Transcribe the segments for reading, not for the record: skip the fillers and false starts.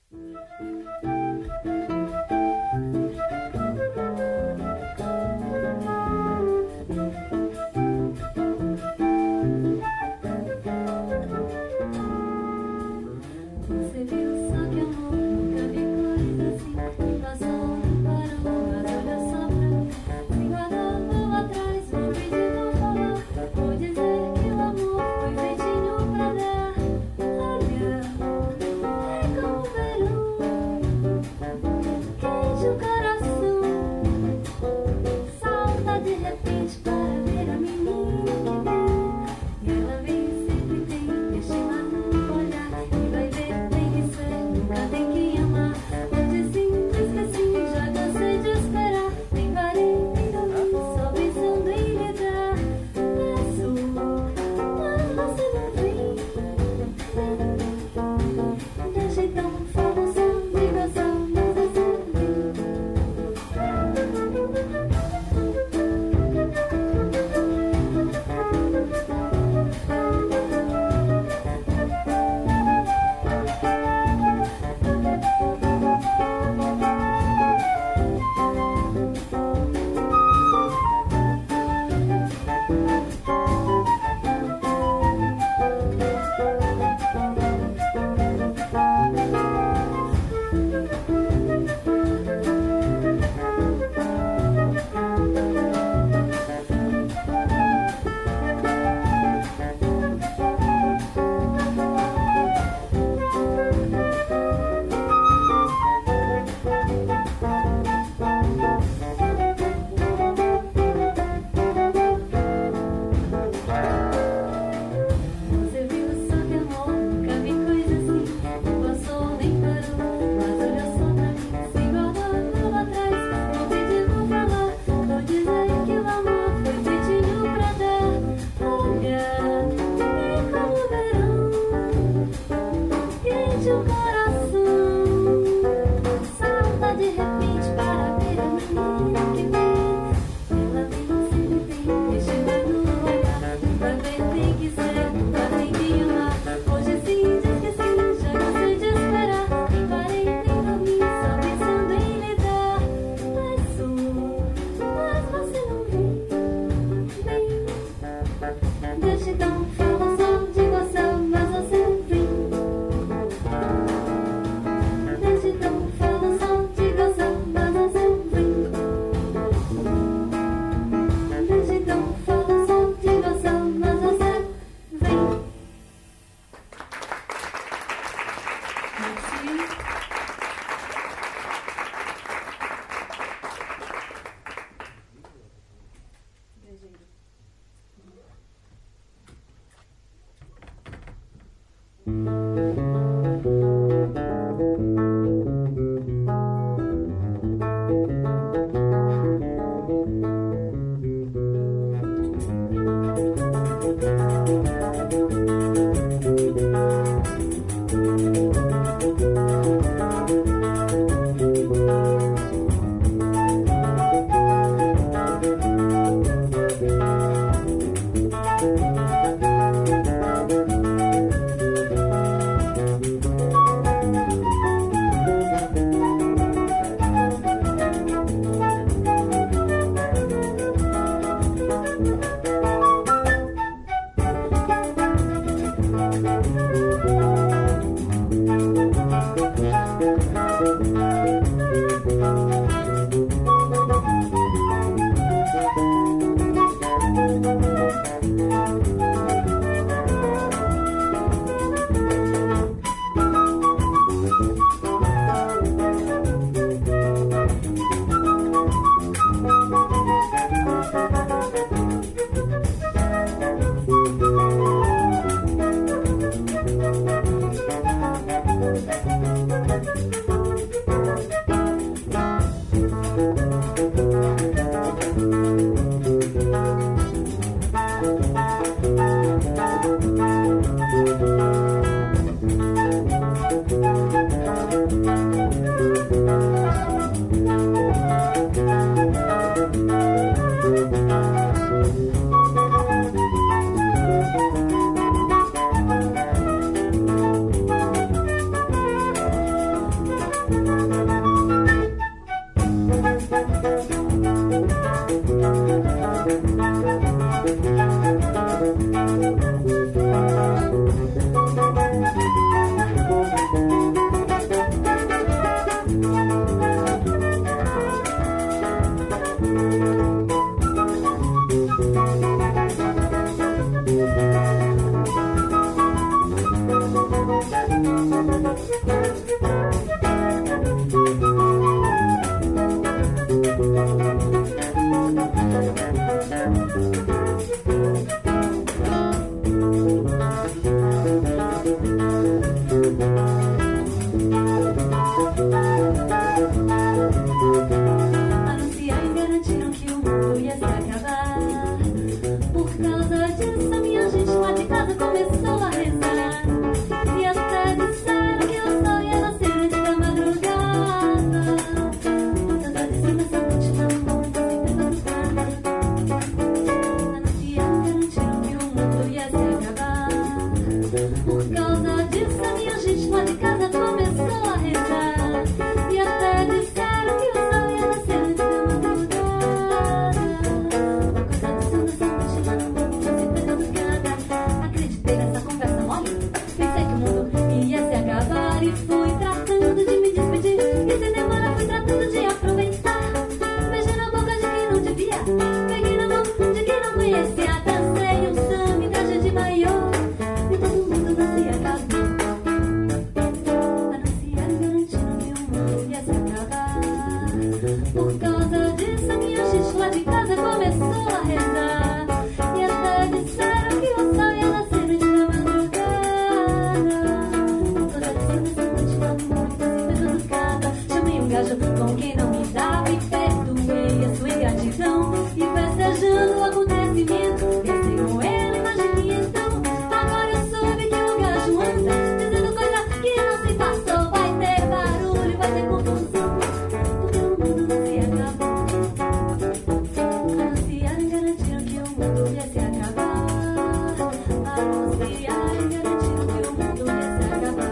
Você viu só que amor, nunca vi coisa assim. Passou, parou, mas olha só pra mim. Se guardou, vou atrás, vou pedir, vou falar. Vou dizer que o amor foi feitinho pra dar. Olha, é como o verão, gajo com quem não me dava e perdoei a sua ingratidão. E festejando o acontecimento, pensei com ele, imaginei então. Agora eu soube que o gajo anda dizendo coisa que não se passou. Vai ter barulho, vai ter confusão, porque o mundo não se acabou. Anunciaram e garantiram que o mundo ia se acabar. Anunciaram e garantiram que o mundo ia se acabar.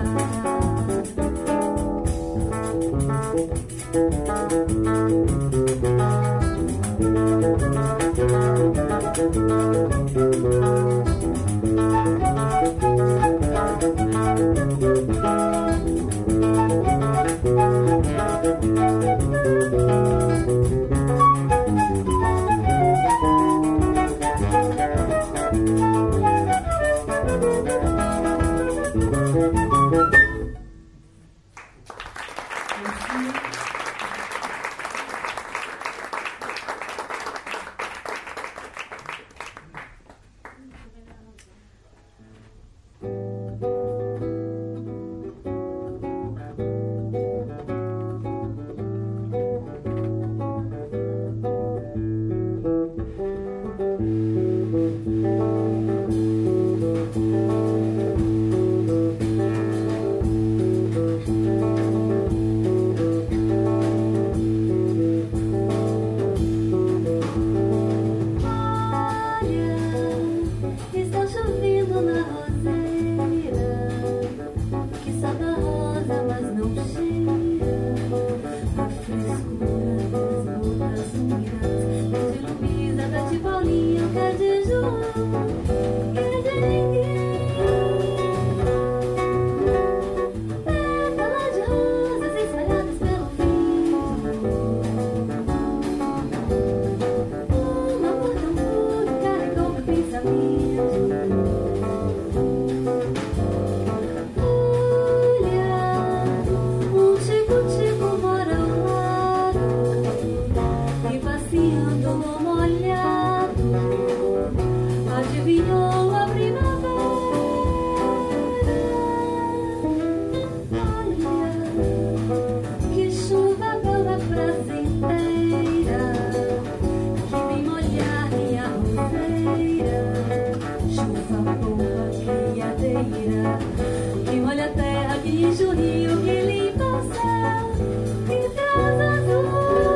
Que molha a terra, que enche o rio, que limpa o céu, que traz azul.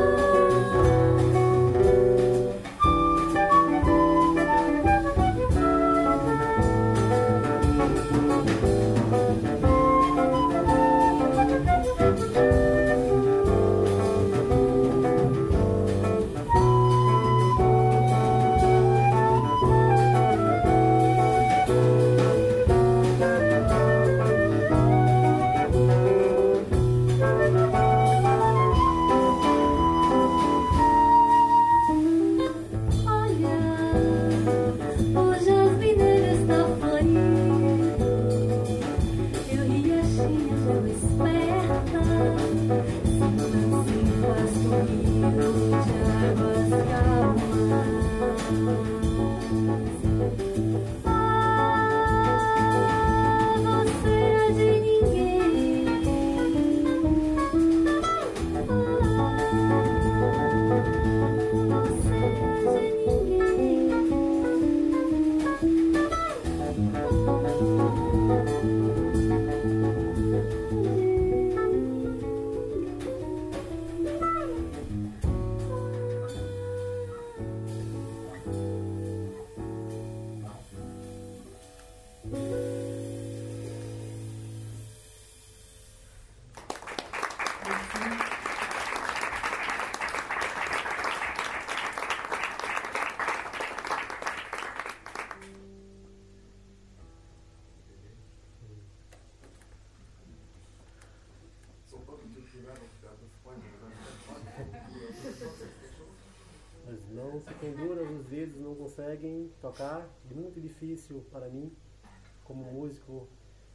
As mãos se penduram, os dedos não conseguem tocar. Muito difícil para mim, como músico.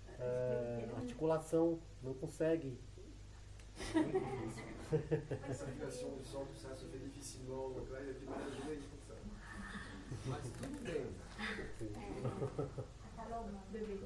Articulação não consegue. Muito difícil. La circulation du sang, tout ça se fait difficilement. Donc là, il a du mal à jouer pour ça. Mas tudo bem. Paloma, bebê.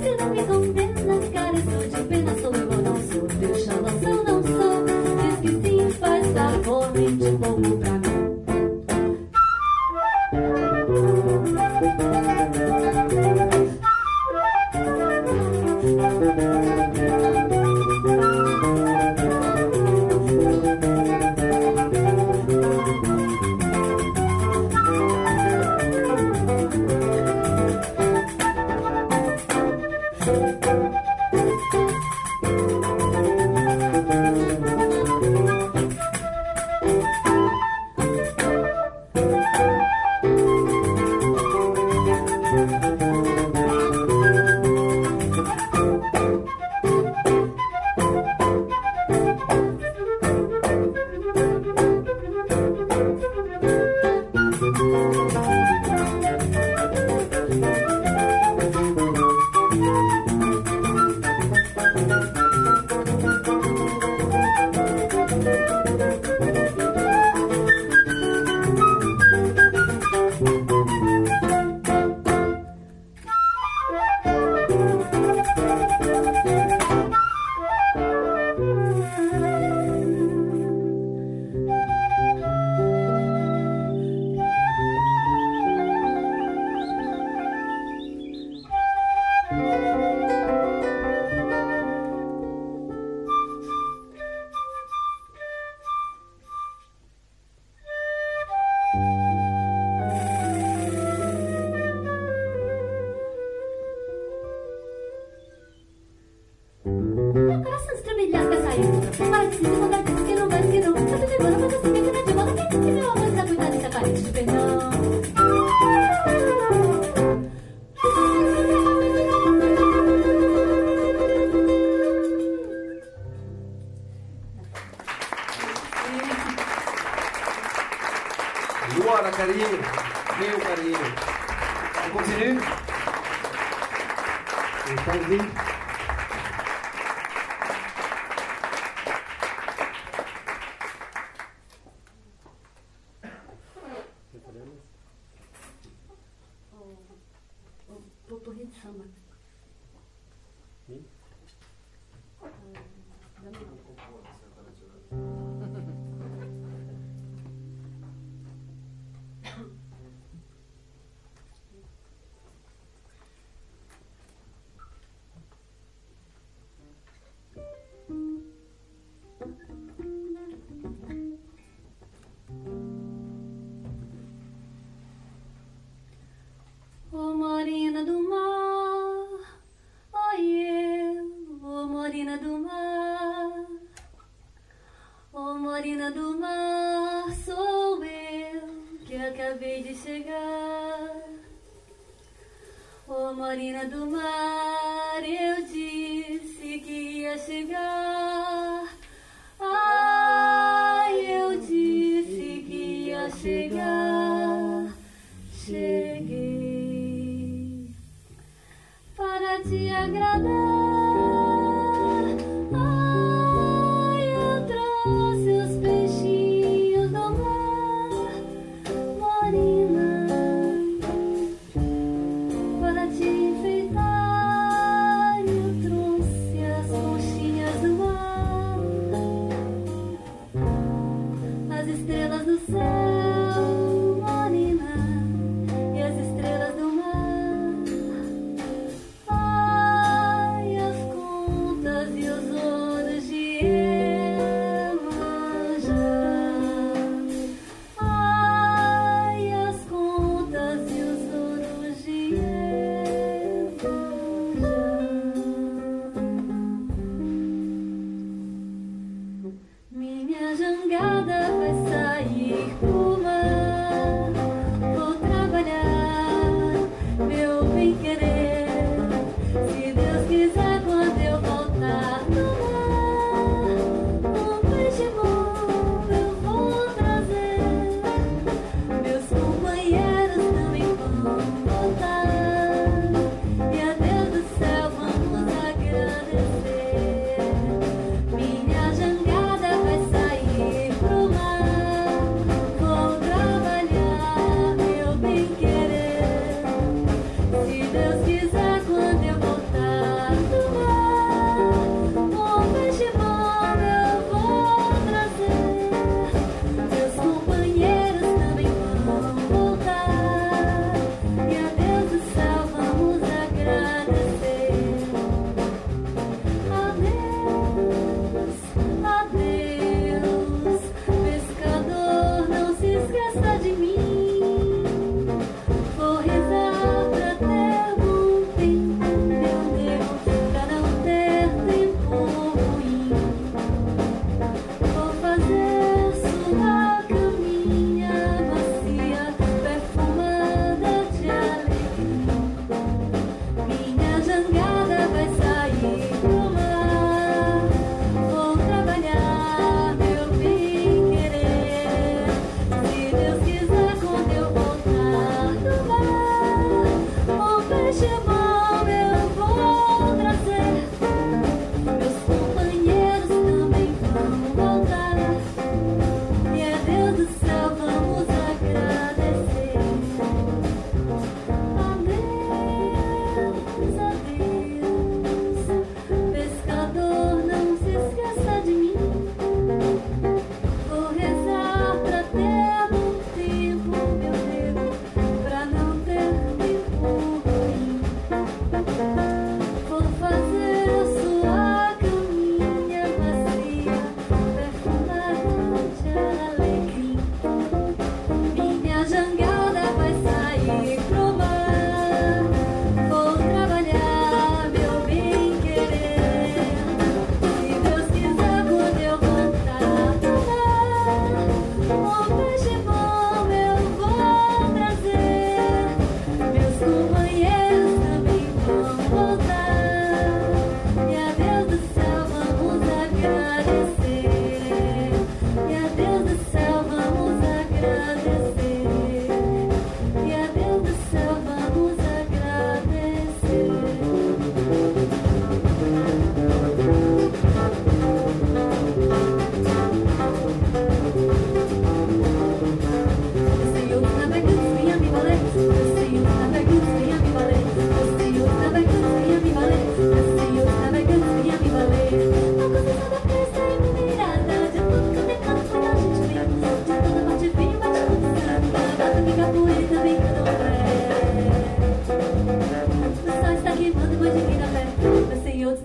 você não me condena. Careço de pena, sou eu ou não sou? Deixa a noção, não sou. Diz que sim, faz favor, mente um pouco pra mim. Luara, carinho, meu carinho. On continue? Potpourri de samba. Ô morena do mar, oi eu, ô morena do mar. Ô morena do mar, sou eu que acabei de chegar. Ô morena do mar, eu disse que ia chegar. Ai, eu disse que ia chegar. Cheguei para te agradar. Ai, eu trouxe os peixinhos do mar, morena, para te enfeitar.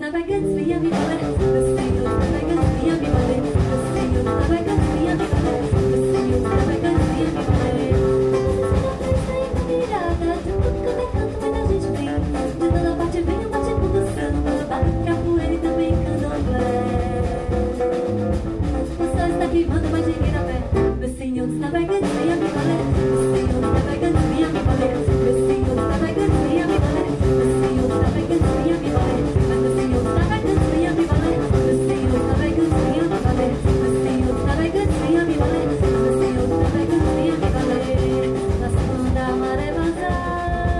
extravagantes venha me valer. Meu Senhor, extravagantes venha me valer. Meu Senhor, extravagantes venha me valer. Meu Senhor, extravagantes venha me valer. Sempre mirada, de tudo que eu canto, muita gente vem. De toda parte vem o bate-com do samba, capoeira e também candomblé. O sol está queimando, mas ninguém na pé. Meu Senhor, extravagantes venha me valer. Meu Senhor, extravagantes venha me valer. Meu Senhor, extravagantes venha me valer. Meu Senhor, extravagantes venha me valer. Mas meu Senhor, extravagantes venha me valer. Meu Senhor, extravagantes venha me valer. Meu Senhor, extravagantes venha me valer. Meu Senhor, extravagantes venha me valer. Nas mãos da maré vazar.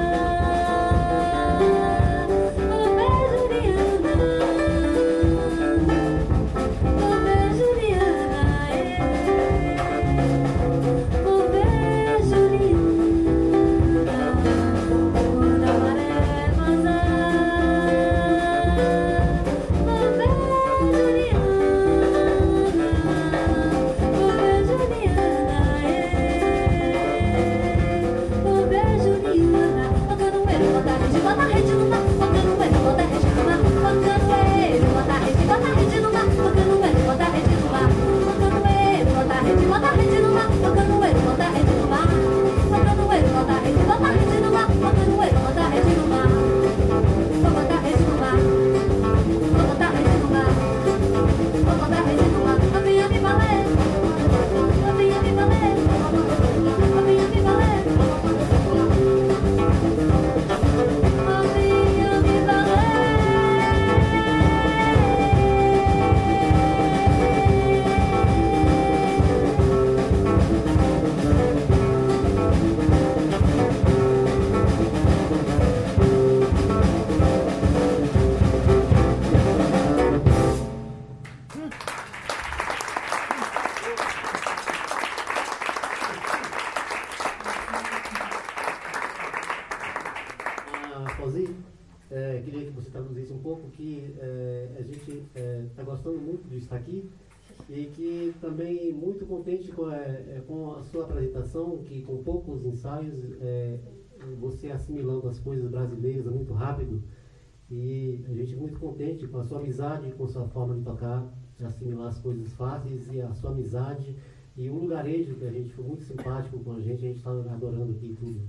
Queria que você traduzisse um pouco que a gente está gostando muito de estar aqui e que também muito contente com a sua apresentação, que com poucos ensaios você assimilando as coisas brasileiras muito rápido, e a gente muito contente com a sua amizade, com a sua forma de tocar, de assimilar as coisas fáceis, e a sua amizade e o lugarejo, que a gente foi muito simpático com a gente está adorando aqui tudo.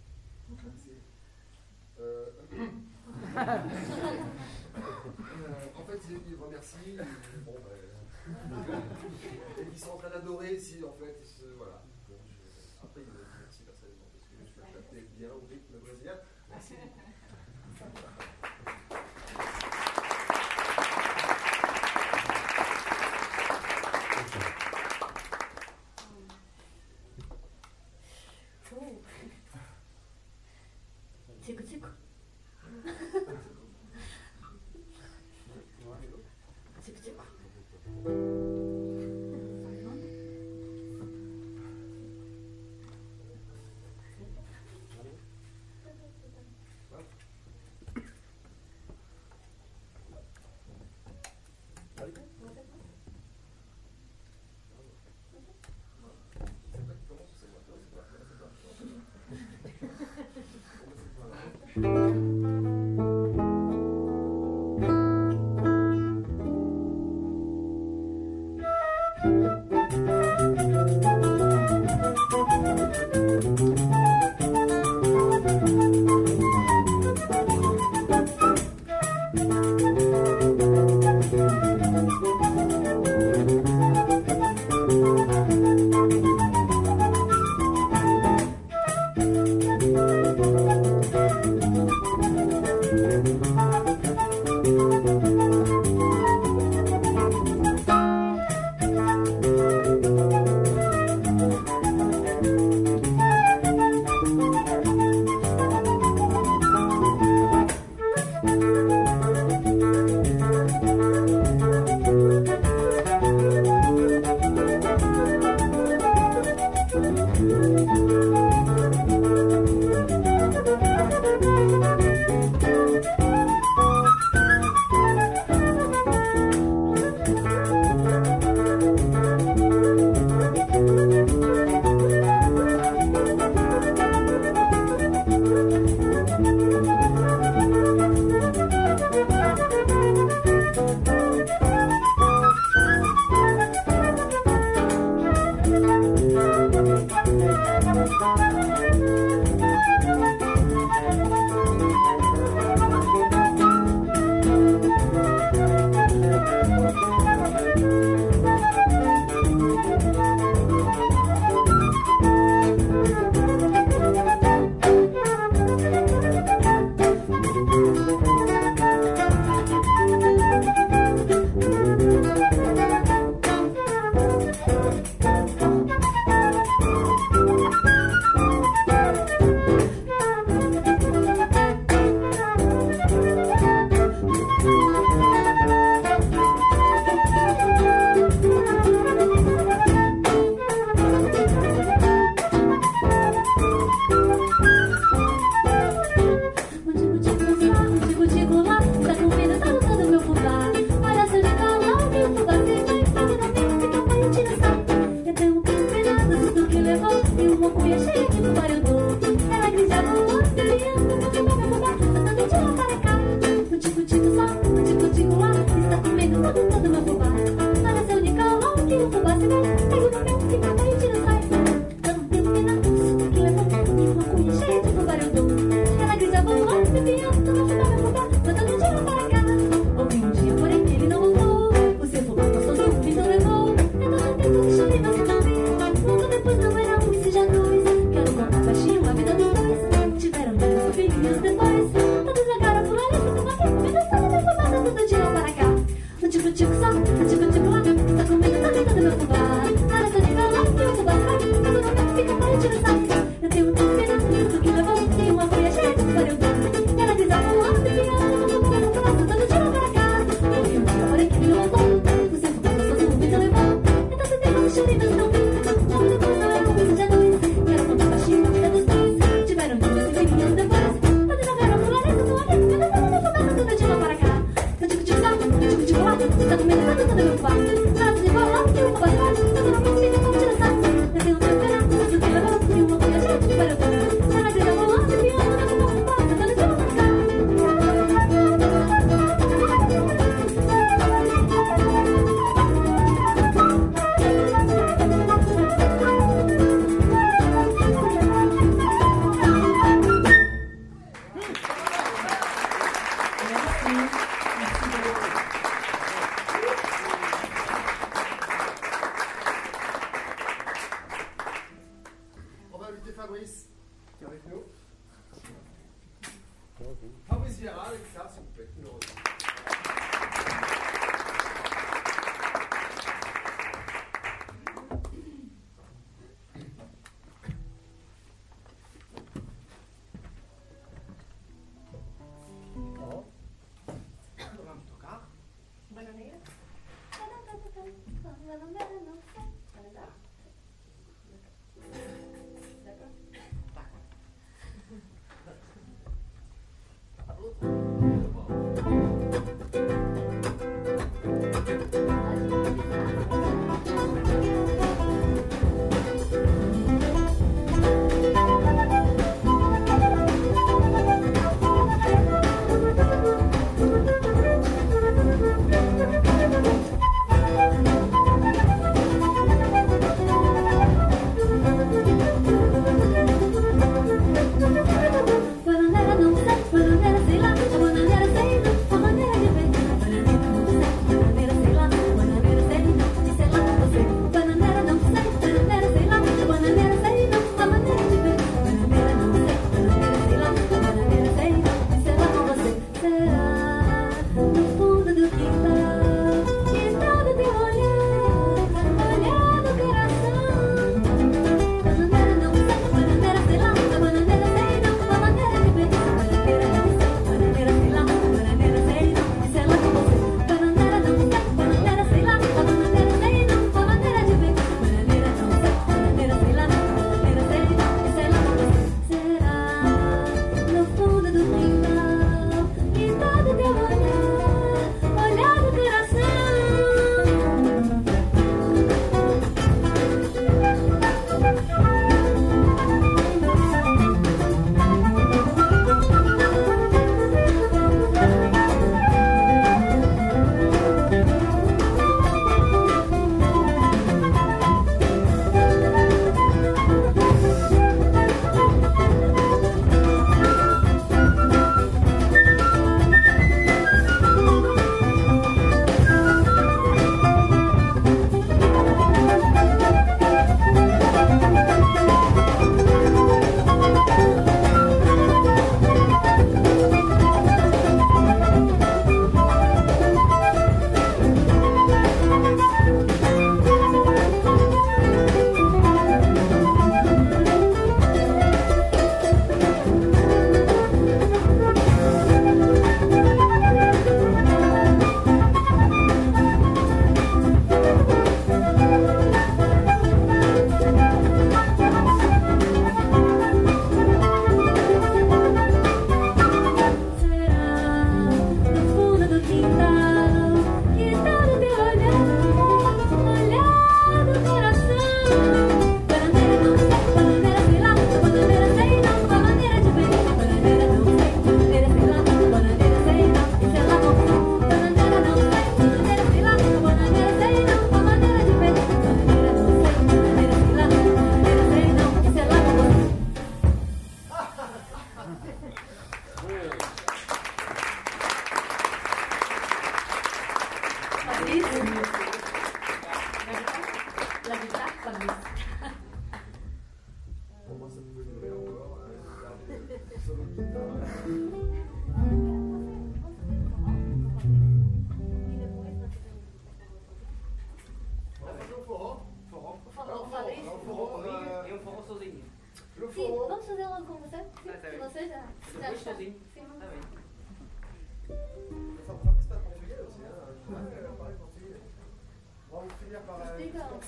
En fait, il remercie. Bon, ils sont en train d'adorer ici, en fait. Voilà. Bon, après, il me remercie personnellement parce que je suis adapté bien au rythme brésilien. Merci. Tico, tico. Tico, tico.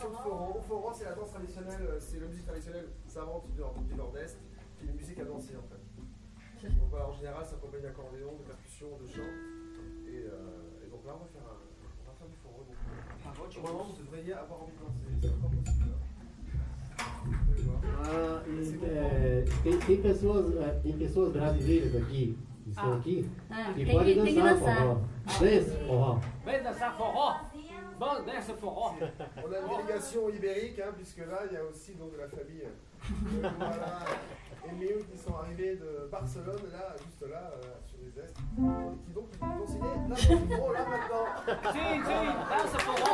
sur le foran. Au foran, c'est la danse traditionnelle, c'est la musique traditionnelle savante du Nord-Est, qui est une musique à danser en fait. Donc voilà, en général, ça accompagne d'accordéon, de percussion, de chant. Et donc là, on va faire du foran. Donc, normalement, vous devriez avoir envie de danser. C'est encore possible. Vous pouvez voir. Tem pessoas brasileiras aqui, que estão aqui, que tem podem que dançar dançar. forró. Dança forró. Vem dançar forró. Vamos dança forró. On a une délégation ibérique, hein, puisque là, il y a aussi donc, de la famille voilà, et Méo qui sont arrivés de Barcelone, là, juste là, sur les Est, qui donc vont signer là, dans le micro, là, maintenant. Sim, dança forró.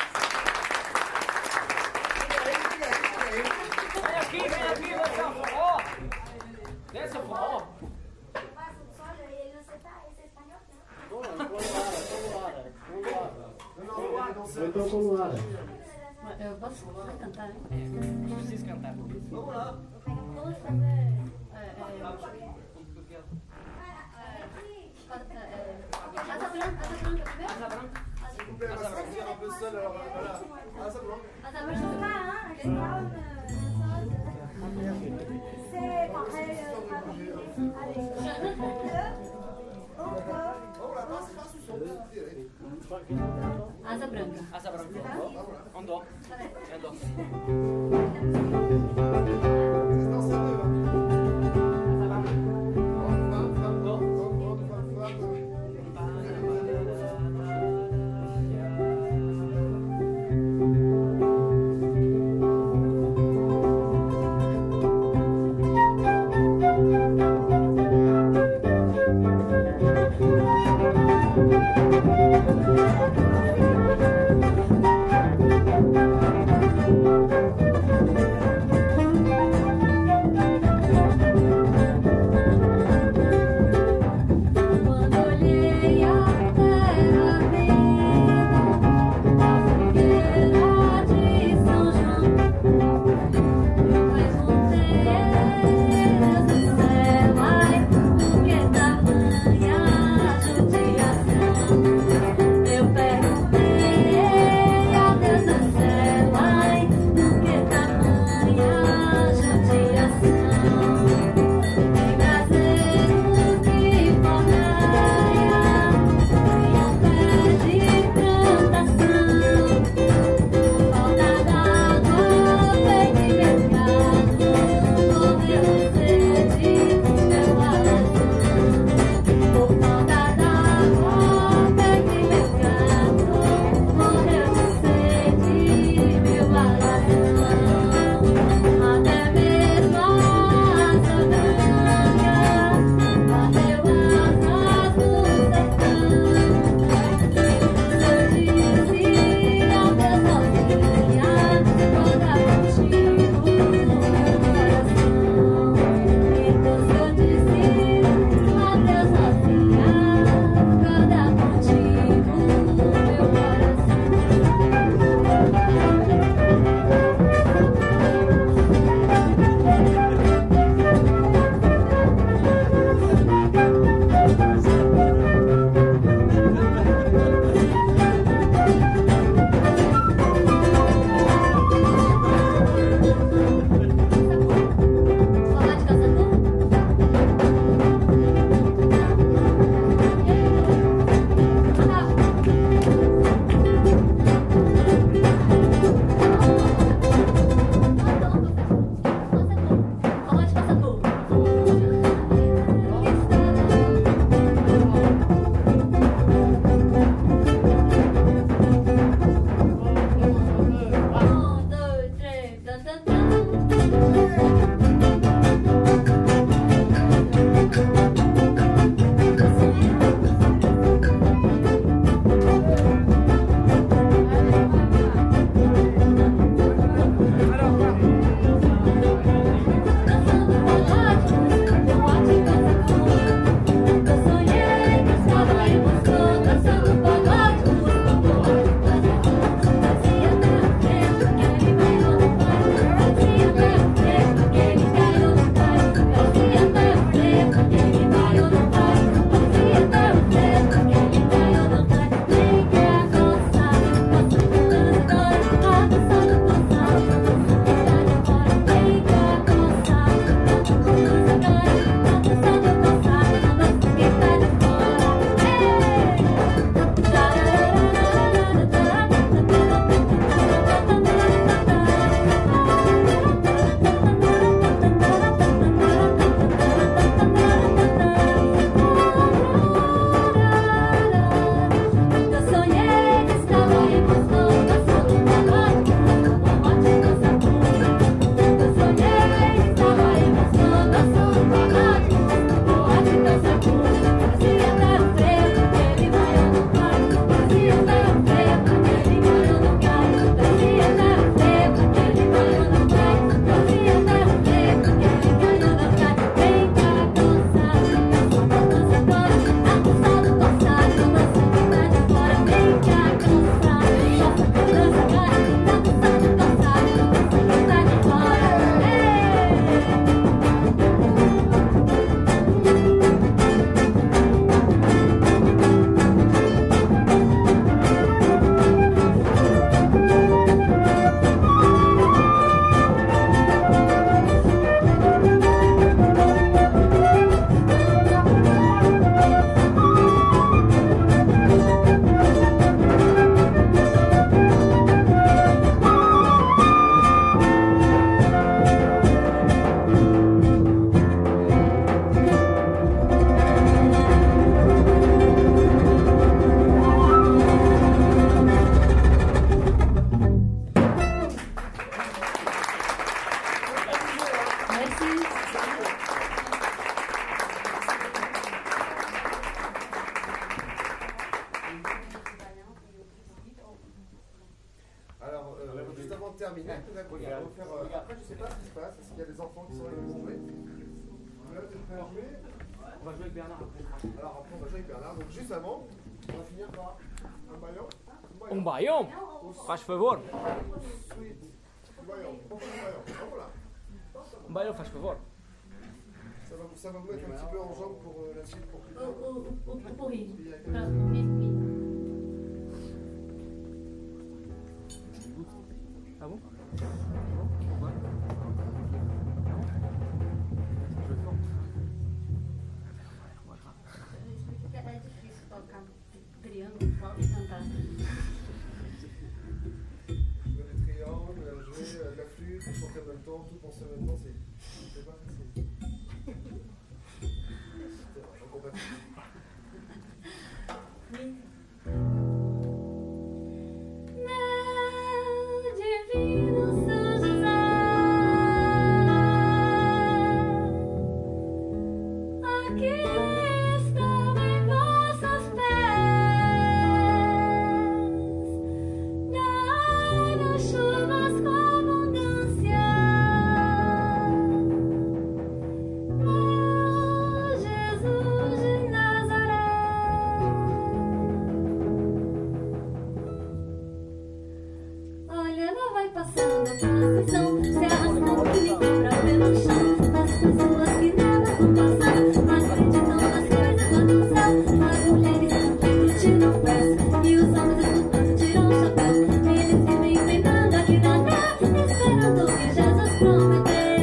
Vem aqui dançar forró. Dança forró. Ou então com Luara. Eu posso cantar, né? Não precisa cantar. Vamos lá. Asa branca primeiro? Asa branca. S'il vous plaît, on va se sentir un peu seul, alors voilà. Ah, ça blanc. Asa branca. Vamos lá, faça o som. Asa branca. Asa branca. Um dó. É dó. Vocês estão sabendo, Asa terminer. On va faire, après, je sais pas ce qui se passe. Est-ce qu'il y a des enfants qui sont là qui vont jouer? Là, tu es prêt à jouer? On va jouer avec Bernard après. Alors après, on va jouer avec Bernard. Donc juste avant, on va finir par un baião. Baião? Faz favor. Sweet. Um baião. Vamos lá. Baião, faz favor. Ça va vous mettre un petit peu en jambe pour la suite. Pour que... O porri. Próximo mês. Tá bom? É difícil tocar triângulo, flauta e cantar. Jouer des triangles, jouer de la flûte, chanter en même temps, tout penser en même temps, c'est pas facile. Donc on va Meu divino São José, aqui estou em vossos pés, dai-nos chuvas com abundância, meu Jesus de Nazaré. Olha, ela vai passando a procissão, se arrastando que nem cobra pelo chão. As pessoas que nela vão passando acreditam nas coisas lá do céu. As mulheres cantando tiram pés e os homens escutando tiram chapéu. Eles vivem inventando aqui na terra, esperando o que Jesus prometeu.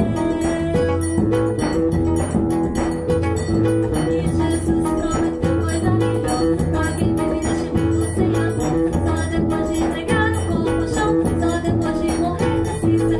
E Jesus prometeu coisa melhor pra quem vive neste mundo sem amor. Só depois de entregar o corpo ao chão, só depois de morrer desse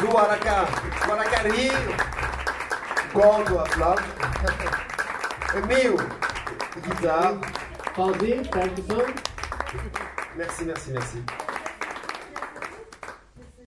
Luara Carinho. Conto a flauta. Emil, guitare. Pauzinho, percussão. Merci.